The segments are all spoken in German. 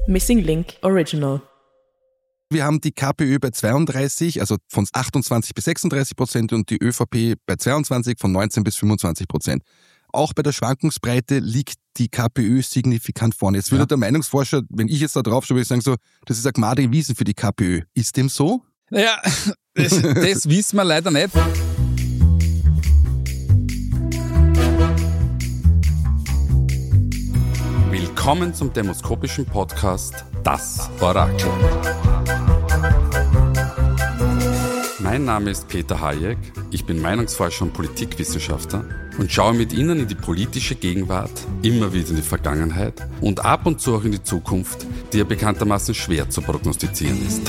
Missing Link Original. Wir haben die KPÖ bei 32, also von 28 bis 36% und die ÖVP bei 22, von 19 bis 25%. Auch bei der Schwankungsbreite liegt die KPÖ signifikant vorne. Jetzt würde der Meinungsforscher, wenn ich jetzt da drauf schaue, würde ich sagen, so, das ist eine gmadige Wiesn für die KPÖ. Ist dem so? Naja, das wissen wir leider nicht. Willkommen zum demoskopischen Podcast Das Orakel. Mein Name ist Peter Hayek, ich bin Meinungsforscher und Politikwissenschaftler und schaue mit Ihnen in die politische Gegenwart, immer wieder in die Vergangenheit und ab und zu auch in die Zukunft, die ja bekanntermaßen schwer zu prognostizieren ist.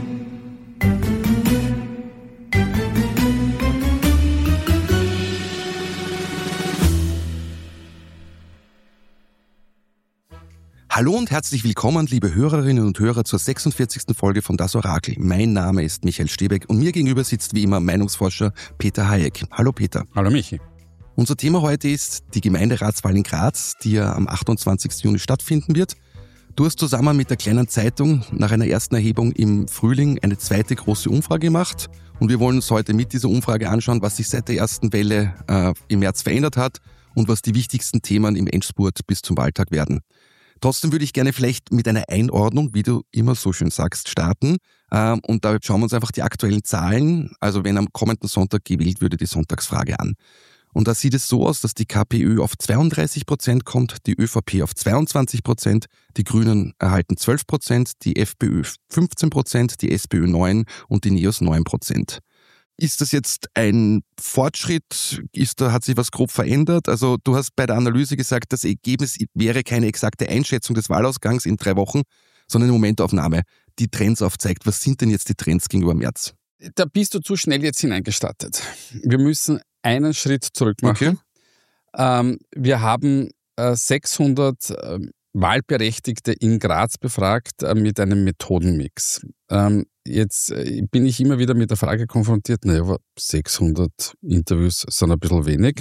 Hallo und herzlich willkommen, liebe Hörerinnen und Hörer, zur 46. Folge von Das Orakel. Mein Name ist Michael Stebeck und mir gegenüber sitzt wie immer Meinungsforscher Peter Hayek. Hallo Peter. Hallo Michi. Unser Thema heute ist die Gemeinderatswahl in Graz, die ja am 28. Juni stattfinden wird. Du hast zusammen mit der Kleinen Zeitung nach einer ersten Erhebung im Frühling eine zweite große Umfrage gemacht. Und wir wollen uns heute mit dieser Umfrage anschauen, was sich seit der ersten Welle im März verändert hat und was die wichtigsten Themen im Endspurt bis zum Wahltag werden. Trotzdem würde ich gerne vielleicht mit einer Einordnung, wie du immer so schön sagst, starten. Und da schauen wir uns einfach die aktuellen Zahlen, also wenn am kommenden Sonntag gewählt würde, die Sonntagsfrage an. Und da sieht es so aus, dass die KPÖ auf 32% kommt, die ÖVP auf 22%, die Grünen erhalten 12%, die FPÖ 15%, die SPÖ 9% und die NEOS 9%. Ist das jetzt ein Fortschritt? Hat sich was grob verändert? Also du hast bei der Analyse gesagt, das Ergebnis wäre keine exakte Einschätzung des Wahlausgangs in 3 Wochen, sondern eine Momentaufnahme, die Trends aufzeigt. Was sind denn jetzt die Trends gegenüber März? Da bist du zu schnell jetzt hineingestartet. Wir müssen einen Schritt zurück machen. Okay. Wir haben 600 Wahlberechtigte in Graz befragt mit einem Methodenmix. Jetzt bin ich immer wieder mit der Frage konfrontiert, aber 600 Interviews sind ein bisschen wenig.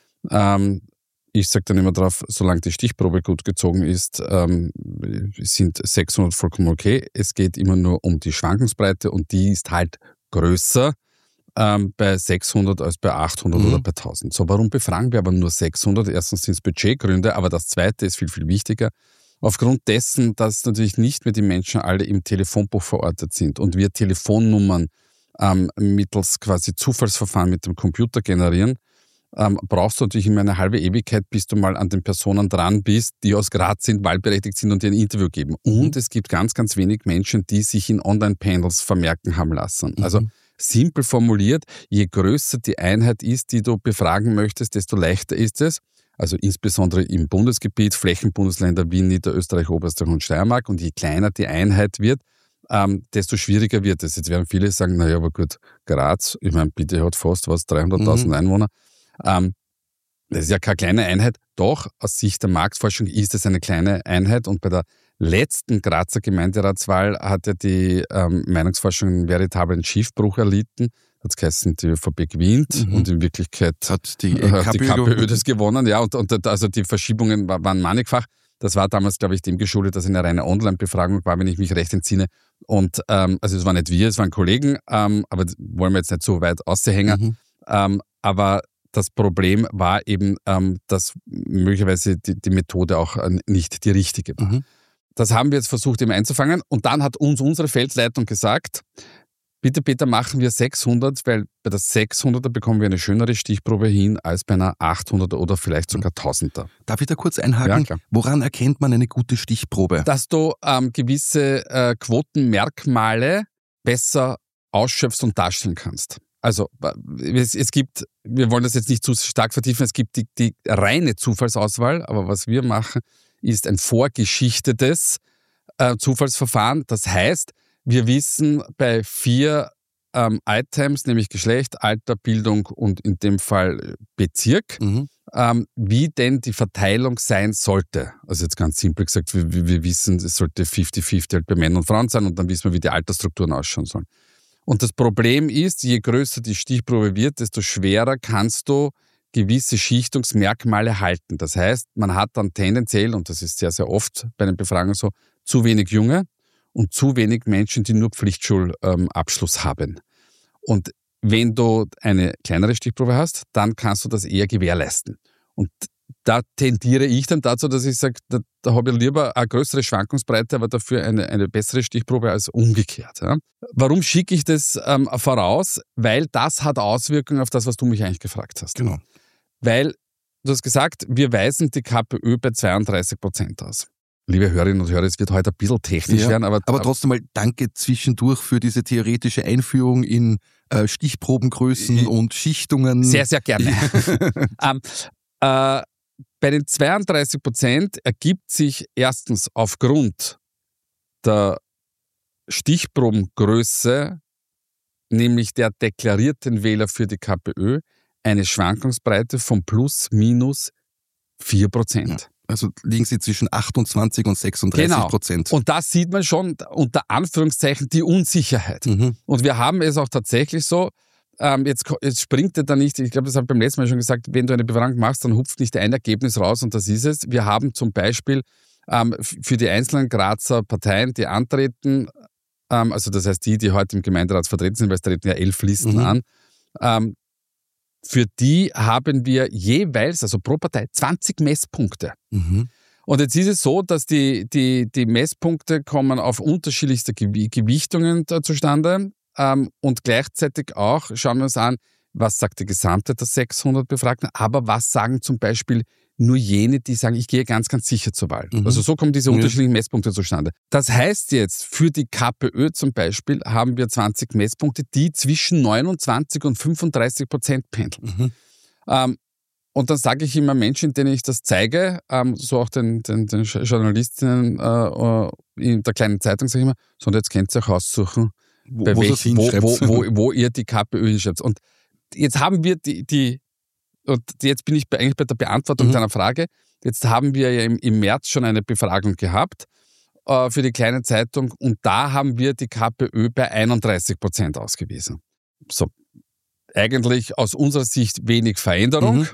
Ich sage dann immer drauf, solange die Stichprobe gut gezogen ist, sind 600 vollkommen okay. Es geht immer nur um die Schwankungsbreite und die ist halt größer bei 600 als bei 800 oder bei 1000. So, warum befragen wir aber nur 600? Erstens sind es Budgetgründe, aber das Zweite ist viel, viel wichtiger. Aufgrund dessen, dass natürlich nicht mehr die Menschen alle im Telefonbuch verortet sind und wir Telefonnummern mittels quasi Zufallsverfahren mit dem Computer generieren, brauchst du natürlich immer eine halbe Ewigkeit, bis du mal an den Personen dran bist, die aus Graz sind, wahlberechtigt sind und dir ein Interview geben. Und es gibt ganz, ganz wenig Menschen, die sich in Online-Panels vermerken haben lassen. Also simpel formuliert, je größer die Einheit ist, die du befragen möchtest, desto leichter ist es. Also insbesondere im Bundesgebiet, Flächenbundesländer Wien, Niederösterreich, Oberösterreich und Steiermark. Und je kleiner die Einheit wird, desto schwieriger wird es. Jetzt werden viele sagen, naja, aber gut, Graz, ich meine, bitte hat fast 300.000 Einwohner. Das ist ja keine kleine Einheit. Doch, aus Sicht der Marktforschung ist es eine kleine Einheit. Und bei der letzten Grazer Gemeinderatswahl hat ja die Meinungsforschung einen veritablen Schiffbruch erlitten. Hat geheißen, die ÖVP gewinnt und in Wirklichkeit hat die KPÖ das gewonnen. Ja, und also die Verschiebungen waren mannigfach. Das war damals, glaube ich, dem geschuldet, dass es eine reine Online-Befragung war, wenn ich mich recht entsinne. Und also es waren nicht wir, es waren Kollegen, aber das wollen wir jetzt nicht so weit aushängen. Aber das Problem war eben, dass möglicherweise die Methode auch nicht die richtige war. Das haben wir jetzt versucht eben einzufangen. Und dann hat uns unsere Feldleitung gesagt, bitte Peter, machen wir 600, weil bei der 600er bekommen wir eine schönere Stichprobe hin als bei einer 800er oder vielleicht sogar 1000er. Darf ich da kurz einhaken? Ja, klar. Woran erkennt man eine gute Stichprobe? Dass du gewisse Quotenmerkmale besser ausschöpfst und darstellen kannst. Also es gibt, wir wollen das jetzt nicht zu stark vertiefen, es gibt die reine Zufallsauswahl, aber was wir machen, ist ein vorgeschichtetes Zufallsverfahren. Das heißt, wir wissen bei 4 Items, nämlich Geschlecht, Alter, Bildung und in dem Fall Bezirk, wie denn die Verteilung sein sollte. Also jetzt ganz simpel gesagt, wir wissen, es sollte 50-50 halt bei Männern und Frauen sein und dann wissen wir, wie die Altersstrukturen ausschauen sollen. Und das Problem ist, je größer die Stichprobe wird, desto schwerer kannst du gewisse Schichtungsmerkmale halten. Das heißt, man hat dann tendenziell, und das ist sehr, sehr oft bei den Befragungen so, zu wenig Junge und zu wenig Menschen, die nur Pflichtschulabschluss haben. Und wenn du eine kleinere Stichprobe hast, dann kannst du das eher gewährleisten. Und da tendiere ich dann dazu, dass ich sage, da habe ich lieber eine größere Schwankungsbreite, aber dafür eine bessere Stichprobe als umgekehrt. Ja. Warum schicke ich das voraus? Weil das hat Auswirkungen auf das, was du mich eigentlich gefragt hast. Genau. Weil, du hast gesagt, wir weisen die KPÖ bei 32% aus. Liebe Hörerinnen und Hörer, es wird heute ein bisschen technisch werden. Aber trotzdem mal danke zwischendurch für diese theoretische Einführung in Stichprobengrößen und Schichtungen. Sehr, sehr gerne. Bei den 32% ergibt sich erstens aufgrund der Stichprobengröße, nämlich der deklarierten Wähler für die KPÖ, eine Schwankungsbreite von plus minus 4%. Ja, also liegen sie zwischen 28 und 36%. Genau. Und da sieht man schon unter Anführungszeichen die Unsicherheit. Mhm. Und wir haben es auch tatsächlich so, jetzt springt er da nicht, ich glaube, das habe ich beim letzten Mal schon gesagt, wenn du eine Befragung machst, dann hupft nicht ein Ergebnis raus und das ist es. Wir haben zum Beispiel für die einzelnen Grazer Parteien, die antreten, also das heißt die heute im Gemeinderat vertreten sind, weil es treten ja 11 Listen an, für die haben wir jeweils, also pro Partei, 20 Messpunkte. Mhm. Und jetzt ist es so, dass die Messpunkte kommen auf unterschiedlichste Gewichtungen zustande. Und gleichzeitig auch schauen wir uns an, was sagt die Gesamtheit der 600 Befragten, aber was sagen zum Beispiel nur jene, die sagen, ich gehe ganz, ganz sicher zur Wahl. Mhm. Also so kommen diese unterschiedlichen Messpunkte zustande. Das heißt jetzt, für die KPÖ zum Beispiel haben wir 20 Messpunkte, die zwischen 29 und 35% pendeln. Mhm. Und dann sage ich immer Menschen, denen ich das zeige, so auch den Journalistinnen in der kleinen Zeitung, sage ich immer, so und jetzt könnt ihr euch aussuchen, wo ihr die KPÖ hinschreibt. Und jetzt haben wir und jetzt bin ich eigentlich bei der Beantwortung deiner Frage. Jetzt haben wir ja im März schon eine Befragung gehabt für die kleine Zeitung und da haben wir die KPÖ bei 31% ausgewiesen. So, eigentlich aus unserer Sicht wenig Veränderung.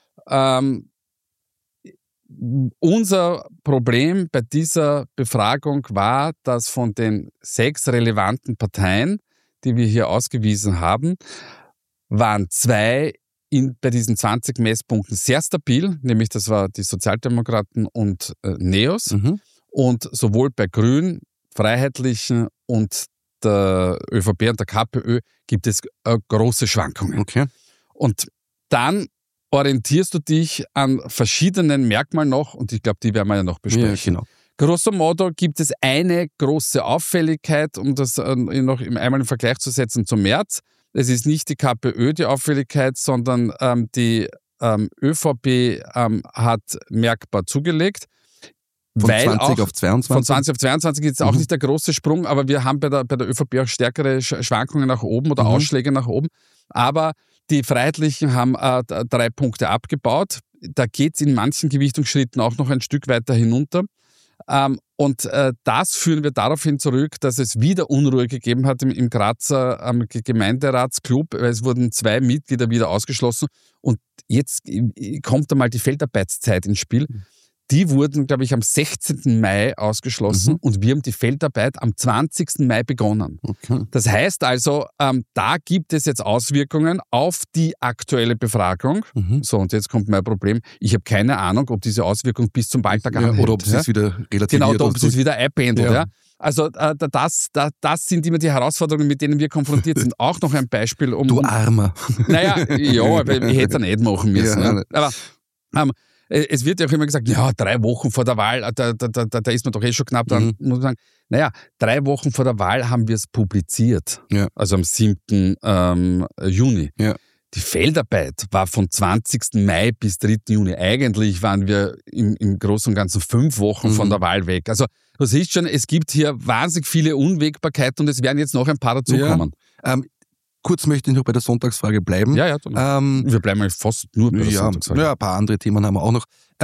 Unser Problem bei dieser Befragung war, dass von den 6 relevanten Parteien, die wir hier ausgewiesen haben, waren 2 bei diesen 20 Messpunkten sehr stabil, nämlich das war die Sozialdemokraten und NEOS. Mhm. Und sowohl bei Grünen, Freiheitlichen und der ÖVP und der KPÖ gibt es große Schwankungen. Okay. Und dann orientierst du dich an verschiedenen Merkmalen noch und ich glaube, die werden wir ja noch besprechen. Ja, genau. Grosso modo gibt es eine große Auffälligkeit, um das noch einmal im Vergleich zu setzen zum März. Es ist nicht die KPÖ die Auffälligkeit, sondern die ÖVP hat merkbar zugelegt. Von 20 auf 22? Von 20 auf 22 ist auch nicht der große Sprung, aber wir haben bei der ÖVP auch stärkere Schwankungen nach oben oder Ausschläge nach oben. Aber die Freiheitlichen haben 3 Punkte abgebaut. Da geht es in manchen Gewichtungsschritten auch noch ein Stück weiter hinunter. Und das führen wir daraufhin zurück, dass es wieder Unruhe gegeben hat im Grazer Gemeinderatsclub. Es wurden 2 Mitglieder wieder ausgeschlossen. Und jetzt kommt einmal die Feldarbeitszeit ins Spiel. Die wurden, glaube ich, am 16. Mai ausgeschlossen und wir haben die Feldarbeit am 20. Mai begonnen. Okay. Das heißt also, da gibt es jetzt Auswirkungen auf die aktuelle Befragung. So, und jetzt kommt mein Problem. Ich habe keine Ahnung, ob diese Auswirkung bis zum Wahltag anhält. Oder ob es wieder relativiert. Genau, oder ob es wieder einpendelt. Ja. Ja. Also das sind immer die Herausforderungen, mit denen wir konfrontiert sind. Auch noch ein Beispiel. Du Armer. Naja, ja, aber ich hätte es nicht machen müssen. Ja. Aber es wird ja auch immer gesagt, ja, 3 Wochen vor der Wahl, da ist man doch eh schon knapp dran. Muss man sagen, naja, 3 Wochen vor der Wahl haben wir es publiziert. Ja. Also am 7. Juni. Ja. Die Feldarbeit war von 20. Mai bis 3. Juni. Eigentlich waren wir im Großen und Ganzen 5 Wochen von der Wahl weg. Also du siehst schon, es gibt hier wahnsinnig viele Unwägbarkeiten und es werden jetzt noch ein paar dazukommen. Ja. Kurz möchte ich noch bei der Sonntagsfrage bleiben. Ja. Wir bleiben fast nur bei der Sonntagsfrage. Ja, ein paar andere Themen haben wir auch noch.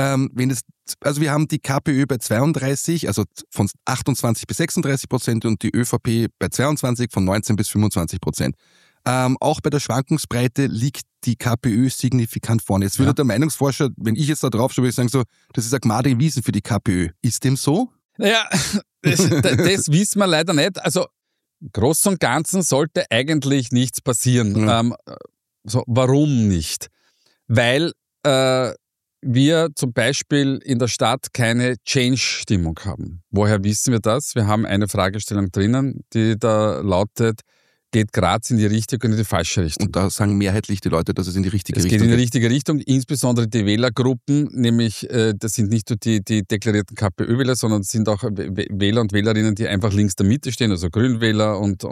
Wir haben die KPÖ bei 32, also von 28 bis 36% und die ÖVP bei 22, von 19 bis 25%. Auch bei der Schwankungsbreite liegt die KPÖ signifikant vorne. Jetzt würde der Meinungsforscher, wenn ich jetzt da drauf schaue, würde ich sagen, so, das ist eine gmade Wiesen für die KPÖ. Ist dem so? Naja, Das wissen wir leider nicht. Also groß und Ganzen sollte eigentlich nichts passieren. Warum nicht? Weil wir zum Beispiel in der Stadt keine Change-Stimmung haben. Woher wissen wir das? Wir haben eine Fragestellung drinnen, die da lautet, geht Graz in die richtige und in die falsche Richtung? Und da sagen mehrheitlich die Leute, dass es in die richtige Richtung geht. Es geht in die richtige Richtung, insbesondere die Wählergruppen, nämlich das sind nicht nur die deklarierten KPÖ-Wähler, sondern es sind auch Wähler und Wählerinnen, die einfach links der Mitte stehen, also Grünwähler und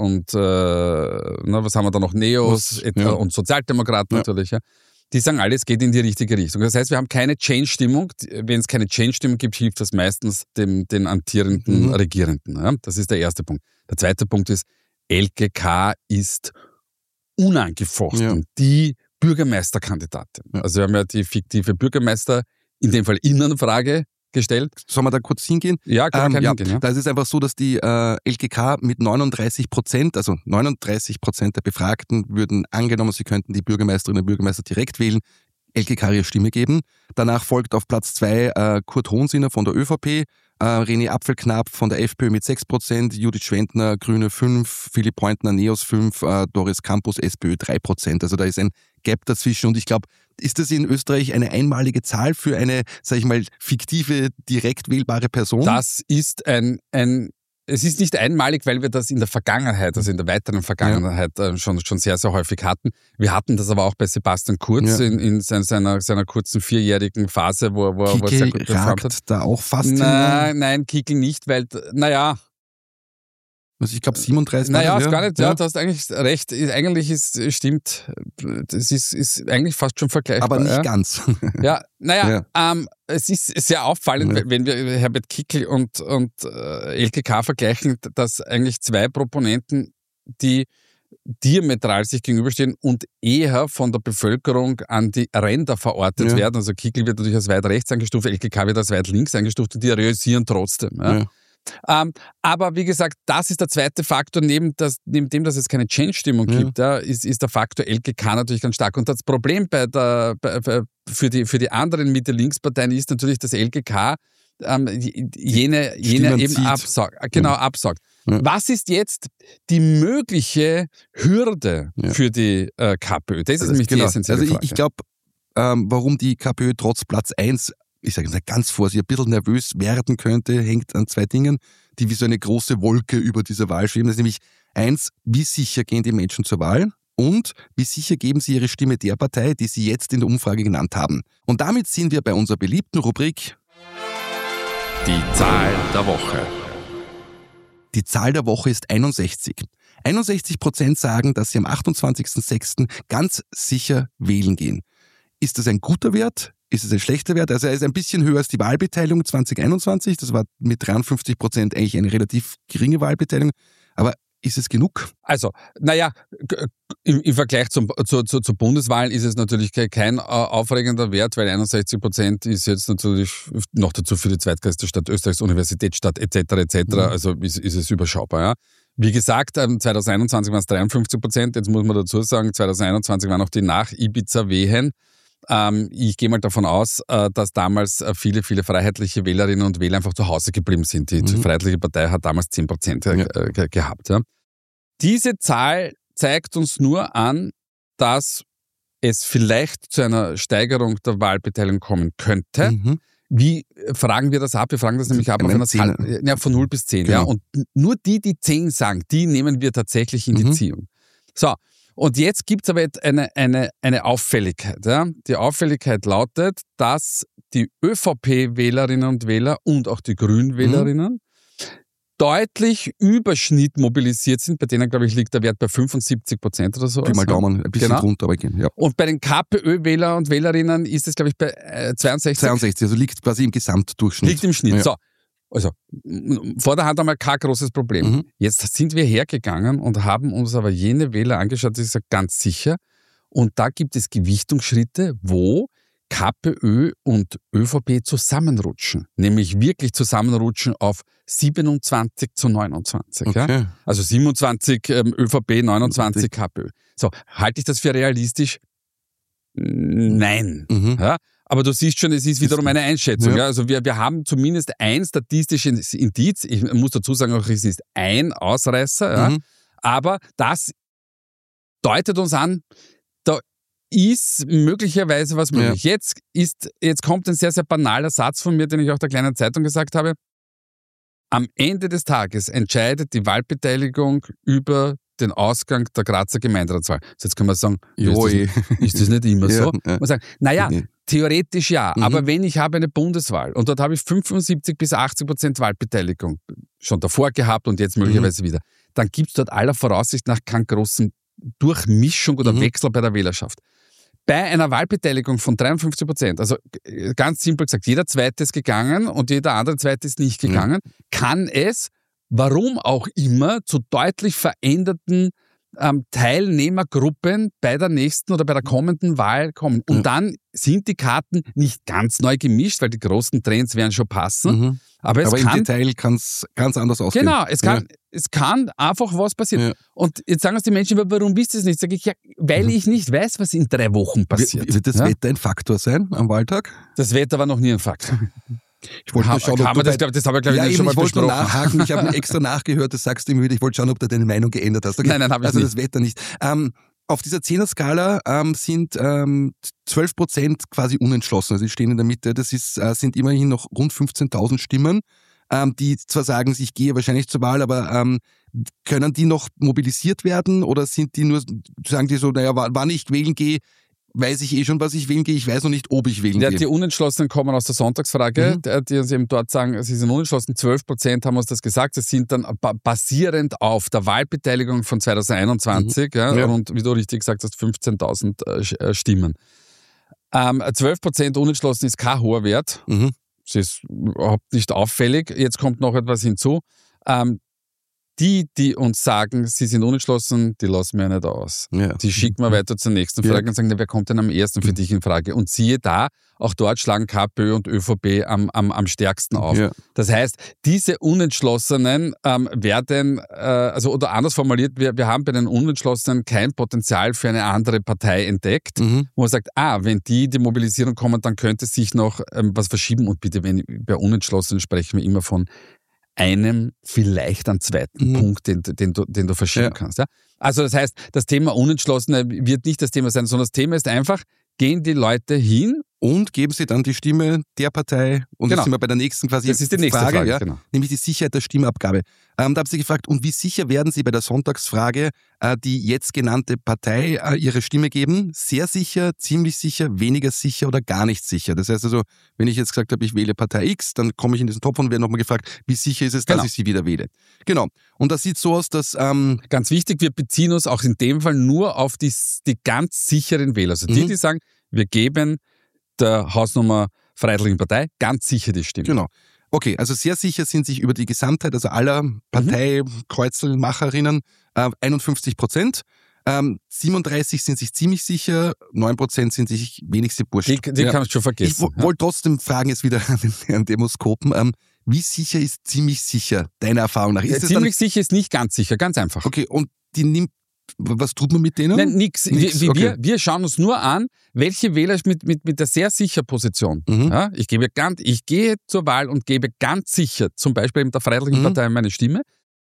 was haben wir da noch, Neos und Sozialdemokraten natürlich, ja. Die sagen alle, es geht in die richtige Richtung. Das heißt, wir haben keine Change-Stimmung. Wenn es keine Change-Stimmung gibt, hilft das meistens den amtierenden Regierenden. Ja? Das ist der erste Punkt. Der zweite Punkt ist, Elke ist unangefochten die Bürgermeisterkandidatin. Ja. Also wir haben ja die fiktive Bürgermeister, in dem Fall Innenfrage, gestellt. Sollen wir da kurz hingehen? Ja, kann man hingehen. Ja. Da ist es einfach so, dass die LKK mit 39%, also 39% der Befragten würden angenommen, sie könnten die Bürgermeisterinnen und Bürgermeister direkt wählen, LKK ihre Stimme geben. Danach folgt auf Platz 2 Kurt Hohensinner von der ÖVP, René Apfelknapp von der FPÖ mit 6%, Judith Schwendner, Grüne 5%, Philipp Pointner, Neos 5%, Doris Campus, SPÖ 3%. Also da ist ein Gap dazwischen und ich glaube, ist das in Österreich eine einmalige Zahl für eine, sag ich mal, fiktive, direkt wählbare Person? Das ist es ist nicht einmalig, weil wir das in der Vergangenheit, also in der weiteren Vergangenheit schon sehr, sehr häufig hatten. Wir hatten das aber auch bei Sebastian Kurz in seiner kurzen 4-jährigen Phase, wo er sehr gut performt hat. Da auch fast Nein, Kickl nicht, weil, also ich glaube 37. Naja, ist gar nicht, du hast eigentlich recht. Eigentlich stimmt, das ist eigentlich fast schon vergleichbar. Aber nicht ganz. Ja, es ist sehr auffallend, wenn wir Herbert Kickl und LKK vergleichen, dass eigentlich zwei Proponenten, die diametral sich gegenüberstehen und eher von der Bevölkerung an die Ränder verortet werden. Also Kickl wird natürlich als weit rechts eingestuft, LKK wird als weit links eingestuft und die realisieren trotzdem. Ja. Aber wie gesagt, das ist der zweite Faktor, neben dem, dass es keine Change-Stimmung gibt, ist der Faktor LKK natürlich ganz stark. Und das Problem für die anderen Mitte-Links-Parteien ist natürlich, dass LKK jene eben absagt. Genau, absagt. Ja. Was ist jetzt die mögliche Hürde für die KPÖ? Das ist nämlich die essentielle Frage. Ich glaube, warum die KPÖ trotz Platz 1 ich sage mal ganz vorsichtig, ein bisschen nervös werden könnte, hängt an zwei Dingen, die wie so eine große Wolke über dieser Wahl schweben. Das ist nämlich 1, wie sicher gehen die Menschen zur Wahl und wie sicher geben sie ihre Stimme der Partei, die sie jetzt in der Umfrage genannt haben. Und damit sind wir bei unserer beliebten Rubrik Die Zahl der Woche. Die Zahl der Woche ist 61. 61% sagen, dass sie am 28.06. ganz sicher wählen gehen. Ist das ein guter Wert? Ist es ein schlechter Wert? Also er ist ein bisschen höher als die Wahlbeteiligung 2021. Das war mit 53% eigentlich eine relativ geringe Wahlbeteiligung. Aber ist es genug? Also, im Vergleich zur Bundeswahl ist es natürlich kein aufregender Wert, weil 61% ist jetzt natürlich noch dazu für die zweitgrößte Stadt Österreichs, Universitätsstadt etc. Also ist es überschaubar. Ja. Wie gesagt, 2021 waren es 53%. Jetzt muss man dazu sagen, 2021 waren noch die Nach-Ibiza-Wehen. Ich gehe mal davon aus, dass damals viele freiheitliche Wählerinnen und Wähler einfach zu Hause geblieben sind. Die Freiheitliche Partei hat damals 10% gehabt. Ja. Diese Zahl zeigt uns nur an, dass es vielleicht zu einer Steigerung der Wahlbeteiligung kommen könnte. Wie fragen wir das ab? Wir fragen das nämlich ab auf einer Zahl von 0 bis 10. Genau. Ja. Und nur die 10 sagen, die nehmen wir tatsächlich in die Ziehung. So. Und jetzt gibt es aber eine Auffälligkeit. Ja? Die Auffälligkeit lautet, dass die ÖVP-Wählerinnen und Wähler und auch die Grünwählerinnen deutlich Überschnitt mobilisiert sind. Bei denen, glaube ich, liegt der Wert bei 75% oder so. Pi mal Daumen, ein bisschen drunter, aber gehen. Ja. Und bei den KPÖ-Wähler und Wählerinnen ist es, glaube ich, bei 62. 62, also liegt quasi im Gesamtdurchschnitt. Liegt im Schnitt, ja. So. Also, vor der Hand einmal kein großes Problem. Jetzt sind wir hergegangen und haben uns aber jene Wähler angeschaut, die sind ganz sicher. Und da gibt es Gewichtungsschritte, wo KPÖ und ÖVP zusammenrutschen. Nämlich wirklich zusammenrutschen auf 27:29. Okay. Ja? Also 27 ÖVP, 29 KPÖ. So, halte ich das für realistisch? Nein. Ja? Aber du siehst schon, es ist wiederum eine Einschätzung. Ja. Also wir haben zumindest ein statistisches Indiz. Ich muss dazu sagen, auch es ist ein Ausreißer. Ja. Aber das deutet uns an, da ist möglicherweise was möglich. Ja. Jetzt kommt ein sehr, sehr banaler Satz von mir, den ich auch der Kleinen Zeitung gesagt habe. Am Ende des Tages entscheidet die Wahlbeteiligung über den Ausgang der Grazer Gemeinderatswahl. Jetzt kann man sagen, ist das nicht immer so? Man sagt, theoretisch ja, aber wenn ich habe eine Bundeswahl und dort habe ich 75-80% Wahlbeteiligung schon davor gehabt und jetzt möglicherweise wieder, dann gibt es dort aller Voraussicht nach keinen großen Durchmischung oder Wechsel bei der Wählerschaft. Bei einer Wahlbeteiligung von 53%, also ganz simpel gesagt, jeder Zweite ist gegangen und jeder andere Zweite ist nicht gegangen, kann es, warum auch immer, zu deutlich veränderten Teilnehmergruppen bei der nächsten oder bei der kommenden Wahl kommen. Und dann sind die Karten nicht ganz neu gemischt, weil die großen Trends werden schon passen. Aber im Detail kann es ganz anders aussehen. Genau, es kann einfach was passieren. Ja. Und jetzt sagen uns die Menschen, warum wisst ihr es nicht? Sage ich, weil ich nicht weiß, was in 3 Wochen passiert. Wird das Wetter ein Faktor sein am Wahltag? Das Wetter war noch nie ein Faktor. Ich wollte schauen, das habe ich, glaube ich, schon mal besprochen. Nachhaken. Ich habe extra nachgehört, das sagst du immer wieder. Ich wollte schauen, ob du deine Meinung geändert hast. Okay? Nein, habe ich nicht. Also das Wetter nicht. Auf dieser 10er-Skala sind 12% quasi unentschlossen. Also die stehen in der Mitte. Das sind immerhin noch rund 15.000 Stimmen, die zwar sagen, ich gehe wahrscheinlich zur Wahl, aber können die noch mobilisiert werden oder sind die nur, sagen die so, wann ich wählen gehe, weiß ich schon, was ich wählen gehe, ich weiß noch nicht, ob ich wählen gehe. Die Unentschlossenen kommen aus der Sonntagsfrage, die uns eben dort sagen, sie sind unentschlossen, 12% haben uns das gesagt, das sind dann basierend auf der Wahlbeteiligung von 2021, und wie du richtig gesagt hast, 15.000 Stimmen. 12% unentschlossen ist kein hoher Wert, das ist überhaupt nicht auffällig. Jetzt kommt noch etwas hinzu. Die uns sagen, sie sind unentschlossen, die lassen wir nicht aus. Ja. Die schicken wir weiter zur nächsten Frage und sagen, wer kommt denn am ersten für dich in Frage? Und siehe da, auch dort schlagen KPÖ und ÖVP am stärksten auf. Ja. Das heißt, diese Unentschlossenen werden, oder anders formuliert, wir haben bei den Unentschlossenen kein Potenzial für eine andere Partei entdeckt, wo man sagt, wenn die Mobilisierung kommen, dann könnte sich noch was verschieben. Und bitte, bei Unentschlossenen sprechen wir immer von einem, vielleicht einen zweiten Punkt, den du verschieben kannst. Ja? Also das heißt, das Thema Unentschlossene wird nicht das Thema sein, sondern das Thema ist einfach, gehen die Leute hin und geben sie dann die Stimme der Partei. Und jetzt sind wir bei der nächsten quasi das ist die nächste Frage genau. Nämlich die Sicherheit der Stimmabgabe. Da habe ich sie gefragt, und wie sicher werden Sie bei der Sonntagsfrage die jetzt genannte Partei ihre Stimme geben? Sehr sicher, ziemlich sicher, weniger sicher oder gar nicht sicher? Das heißt also, wenn ich jetzt gesagt habe, ich wähle Partei X, dann komme ich in diesen Topf und werde nochmal gefragt, wie sicher ist es, dass ich sie wieder wähle? Genau. Und das sieht so aus, dass... ganz wichtig, wir beziehen uns auch in dem Fall nur auf die ganz sicheren Wähler. Also die sagen, wir geben der Hausnummer Freiheitlichen Partei ganz sicher die Stimme. Genau. Okay, also sehr sicher sind sich über die Gesamtheit, also aller Parteikreuzelmacherinnen 51%. 37 sind sich ziemlich sicher, 9% sind sich wenigstens wurscht. Die kannst du schon vergessen. Ich wollte trotzdem fragen jetzt wieder an den Herrn Demoskopen, wie sicher ist ziemlich sicher, deiner Erfahrung nach? Ziemlich sicher ist nicht ganz sicher, ganz einfach. Okay, und die nimmt, was tut man mit denen? Nein, nix. Okay. Wir schauen uns nur an, welche Wähler mit der sehr sicher Position. Ja, ich gehe zur Wahl und gebe ganz sicher, zum Beispiel der Freiheitlichen Partei, meine Stimme.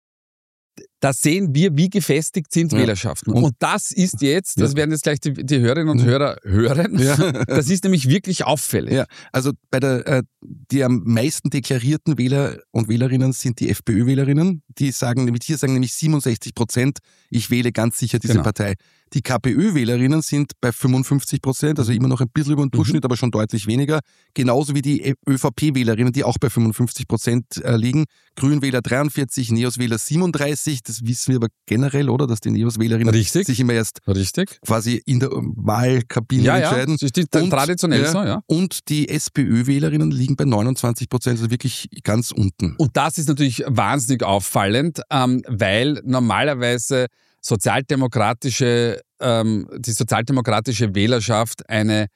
Da sehen wir, wie gefestigt sind Wählerschaften. Und das ist jetzt, das werden jetzt gleich die Hörerinnen und Hörer hören, das ist nämlich wirklich auffällig. Ja, also die am meisten deklarierten Wähler und Wählerinnen sind die FPÖ-Wählerinnen. Die sagen nämlich 67%, ich wähle ganz sicher diese Partei. Die KPÖ-Wählerinnen sind bei 55%, also immer noch ein bisschen über den Durchschnitt, aber schon deutlich weniger. Genauso wie die ÖVP-Wählerinnen, die auch bei 55% liegen. Grünwähler 43, Neos-Wähler 37. Das wissen wir aber generell, oder? Dass die Neos-Wählerinnen sich immer erst quasi in der Wahlkabine entscheiden. Das ist traditionell so, ja. Und die SPÖ-Wählerinnen liegen bei 29%, also wirklich ganz unten. Und das ist natürlich wahnsinnig auffallend, weil normalerweise die sozialdemokratische Wählerschaft eine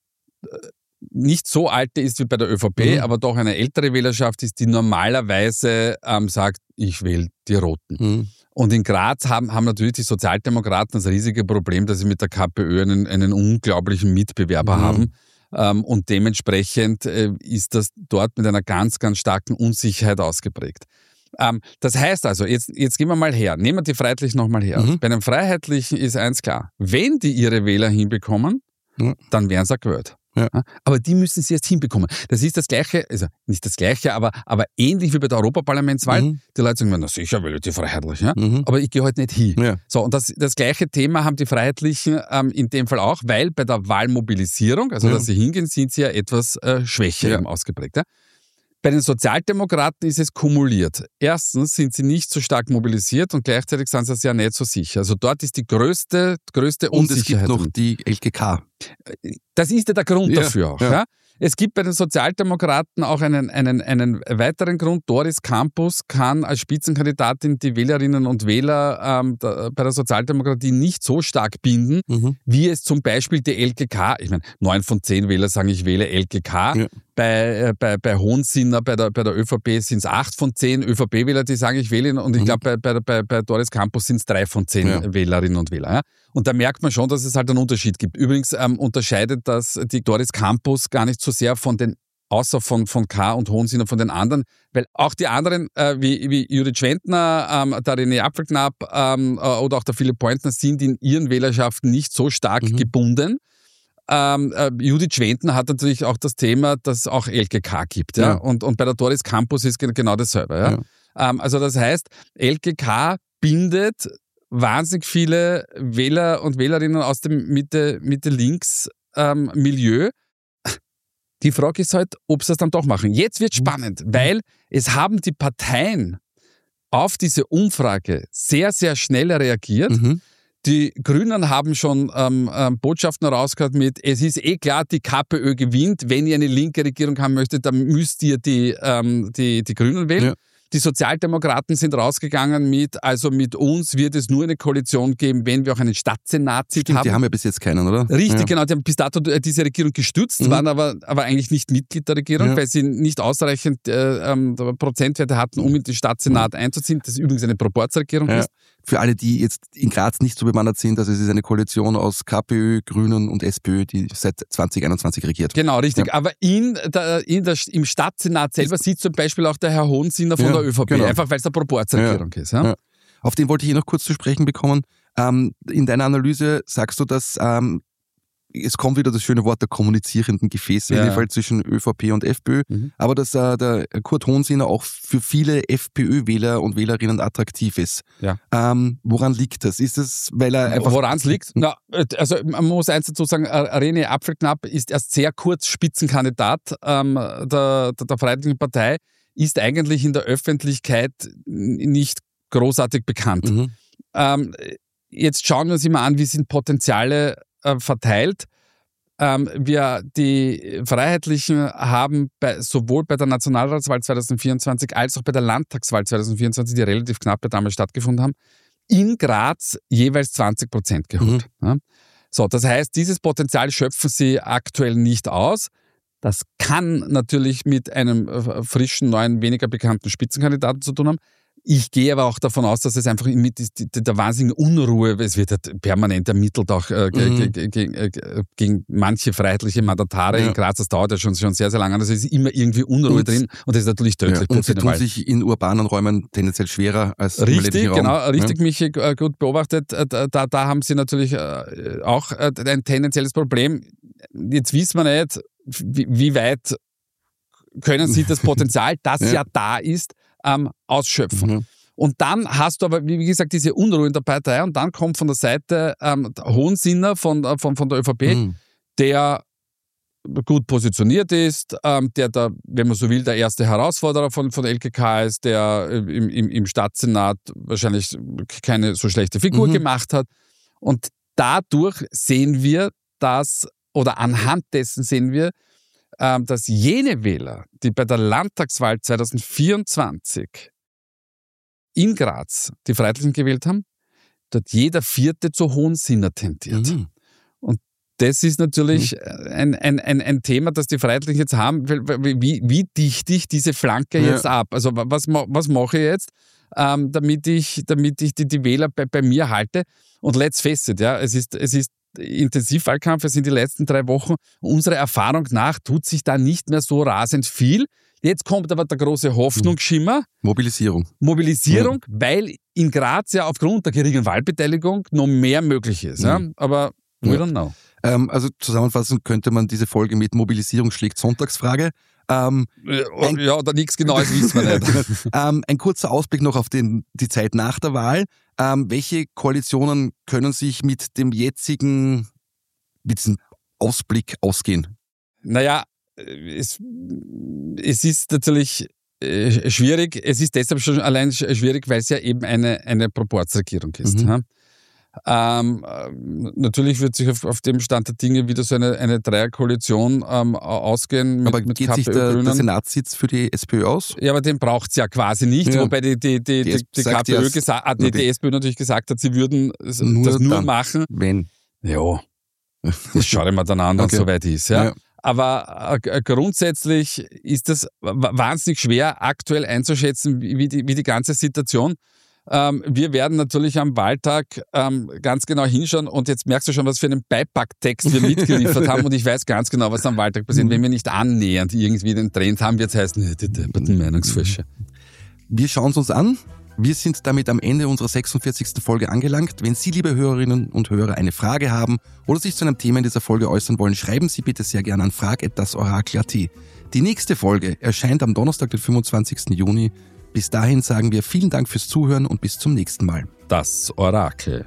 nicht so alte ist wie bei der ÖVP, aber doch eine ältere Wählerschaft ist, die normalerweise sagt, ich wähle die Roten. Und in Graz haben natürlich die Sozialdemokraten das riesige Problem, dass sie mit der KPÖ einen unglaublichen Mitbewerber haben. Und dementsprechend ist das dort mit einer ganz, ganz starken Unsicherheit ausgeprägt. Das heißt also, jetzt gehen wir mal her, nehmen wir die Freiheitlichen nochmal her. Bei den Freiheitlichen ist eins klar, wenn die ihre Wähler hinbekommen, dann werden sie auch gewählt. Ja. Aber die müssen sie jetzt hinbekommen. Das ist das Gleiche, also nicht das Gleiche, aber ähnlich wie bei der Europaparlamentswahl. Die Leute sagen, na sicher will ich die Freiheitlichen, aber ich gehe halt nicht hin. Ja. So, und das gleiche Thema haben die Freiheitlichen in dem Fall auch, weil bei der Wahlmobilisierung, also dass sie hingehen, sind sie ja etwas schwächer ausgeprägt. Ja? Bei den Sozialdemokraten ist es kumuliert. Erstens sind sie nicht so stark mobilisiert und gleichzeitig sind sie ja nicht so sicher. Also dort ist die größte Unsicherheit. Und es gibt noch die LKK. Das ist ja der Grund dafür auch. Ja. Es gibt bei den Sozialdemokraten auch einen weiteren Grund. Doris Campus kann als Spitzenkandidatin die Wählerinnen und Wähler bei der Sozialdemokratie nicht so stark binden, wie es zum Beispiel die LKK, ich meine, 9 von 10 Wähler sagen, ich wähle LKK. Ja. Bei Hohensinner, bei der ÖVP sind es 8 von 10 ÖVP-Wähler, die sagen, ich wähle ihn. Und ich glaube, bei Doris Campus sind es 3 von 10 Wählerinnen und Wähler. Ja? Und da merkt man schon, dass es halt einen Unterschied gibt. Übrigens unterscheidet das die Doris Campus gar nicht so sehr außer von K. und Hohensinner von den anderen, weil auch die anderen, wie Judith Schwentner, der René Apfelknapp oder auch der Philipp Pointner, sind in ihren Wählerschaften nicht so stark gebunden. Judith Schwentner hat natürlich auch das Thema, dass es auch LKK gibt. Ja? Und bei der Doris Campus ist genau dasselbe. Ja? Also das heißt, LKK bindet wahnsinnig viele Wähler und Wählerinnen aus dem Mitte-Links-Milieu. Die Frage ist halt, ob sie das dann doch machen. Jetzt wird spannend, weil es haben die Parteien auf diese Umfrage sehr, sehr schnell reagiert. Die Grünen haben schon Botschaften rausgehört mit, es ist eh klar, die KPÖ gewinnt. Wenn ihr eine linke Regierung haben möchtet, dann müsst ihr die Grünen wählen. Ja. Die Sozialdemokraten sind rausgegangen also mit uns wird es nur eine Koalition geben, wenn wir auch einen Stadtsenat haben. Die haben ja bis jetzt keinen, oder? Richtig, genau. Die haben bis dato diese Regierung gestützt, waren aber eigentlich nicht Mitglied der Regierung, weil sie nicht ausreichend Prozentwerte hatten, um in den Stadtsenat einzuziehen. Das übrigens eine Proporzregierung ist. Für alle, die jetzt in Graz nicht so bewandert sind, also es ist eine Koalition aus KPÖ, Grünen und SPÖ, die seit 2021 regiert. Genau, richtig. Ja. Aber im Stadtsenat selber sitzt zum Beispiel auch der Herr Hohensinner von der ÖVP, einfach weil es eine Proporzregierung ist. Ja? Ja. Auf den wollte ich noch kurz zu sprechen bekommen. In deiner Analyse sagst du, dass es kommt wieder das schöne Wort der kommunizierenden Gefäße, in dem Fall zwischen ÖVP und FPÖ, aber dass der Kurt Hohensinner auch für viele FPÖ-Wähler und Wählerinnen attraktiv ist. Ja. Woran liegt das? Ist es, weil er einfach... Woran es liegt? Na, also man muss eins dazu sagen, René Apfelknapp ist erst sehr kurz Spitzenkandidat der Freiheitlichen Partei, ist eigentlich in der Öffentlichkeit nicht großartig bekannt. Jetzt schauen wir uns immer an, wie sind Potenziale verteilt. Die Freiheitlichen haben sowohl bei der Nationalratswahl 2024 als auch bei der Landtagswahl 2024, die relativ knapp damals stattgefunden haben, in Graz jeweils 20% geholt. Ja. So, das heißt, dieses Potenzial schöpfen sie aktuell nicht aus. Das kann natürlich mit einem frischen, neuen, weniger bekannten Spitzenkandidaten zu tun haben. Ich gehe aber auch davon aus, dass es einfach mit der wahnsinnigen Unruhe, es wird halt permanent ermittelt auch gegen manche freiheitliche Mandatare in Graz. Das dauert ja schon sehr, sehr lange. Also es ist immer irgendwie Unruhe drin und das ist natürlich tödlich. Und sie tun sich in urbanen Räumen tendenziell schwerer als im ländlichen Raum. Genau, richtig, Michi, gut beobachtet. Da haben sie natürlich auch ein tendenzielles Problem. Jetzt wissen wir nicht, wie weit können sie das Potenzial, das ja da ist, ausschöpfen. Und dann hast du aber, wie gesagt, diese Unruhe in der Partei und dann kommt von der Seite Hohensinner von der ÖVP, der gut positioniert ist, der da, wenn man so will, der erste Herausforderer von LKK ist, der im Stadtsenat wahrscheinlich keine so schlechte Figur gemacht hat. Und dadurch sehen wir anhand dessen sehen wir, dass jene Wähler, die bei der Landtagswahl 2024 in Graz die Freiheitlichen gewählt haben, dort jeder Vierte zu Hohensinner tendiert. Und das ist natürlich ein Thema, das die Freiheitlichen jetzt haben. Wie dichte ich diese Flanke jetzt ab? Also was mache ich jetzt, damit ich die Wähler bei mir halte? Und let's face it, ja, es ist Intensivwahlkampf, es sind die letzten 3 Wochen. Unserer Erfahrung nach tut sich da nicht mehr so rasend viel. Jetzt kommt aber der große Hoffnungsschimmer. Mobilisierung, weil in Graz ja aufgrund der geringen Wahlbeteiligung noch mehr möglich ist. Ja? Aber we don't know. Also zusammenfassend könnte man diese Folge mit Mobilisierung schlägt Sonntagsfrage. Oder nichts Genaues wissen wir nicht. Ein kurzer Ausblick noch auf die Zeit nach der Wahl. Welche Koalitionen können sich mit diesem Ausblick ausgehen? Naja, es ist natürlich schwierig. Es ist deshalb schon allein schwierig, weil es ja eben eine Proporzregierung ist. Natürlich wird sich auf dem Stand der Dinge wieder so eine Dreierkoalition ausgehen. Aber geht KPÖ, sich der Grünen. Senatssitz für die SPÖ aus? Ja, aber den braucht es ja quasi nicht, wobei die KPÖ die SPÖ natürlich gesagt hat, sie würden das nur machen. Wenn? Ja, das schaue ich mir dann an, wenn es soweit ist. Ja. Aber grundsätzlich ist das wahnsinnig schwer aktuell einzuschätzen, wie die ganze Situation. Wir werden natürlich am Wahltag ganz genau hinschauen und jetzt merkst du schon, was für einen Beipacktext wir mitgeliefert haben und ich weiß ganz genau, was am Wahltag passiert. Wenn wir nicht annähernd irgendwie den Trend haben, wird es heißen, die depperten Meinungsforscher. Wir schauen es uns an. Wir sind damit am Ende unserer 46. Folge angelangt. Wenn Sie, liebe Hörerinnen und Hörer, eine Frage haben oder sich zu einem Thema in dieser Folge äußern wollen, schreiben Sie bitte sehr gerne an frag@dasorakel.at. Die nächste Folge erscheint am Donnerstag, den 25. Juni. Bis dahin sagen wir vielen Dank fürs Zuhören und bis zum nächsten Mal. Das Orakel.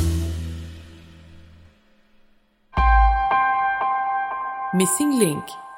Missing Link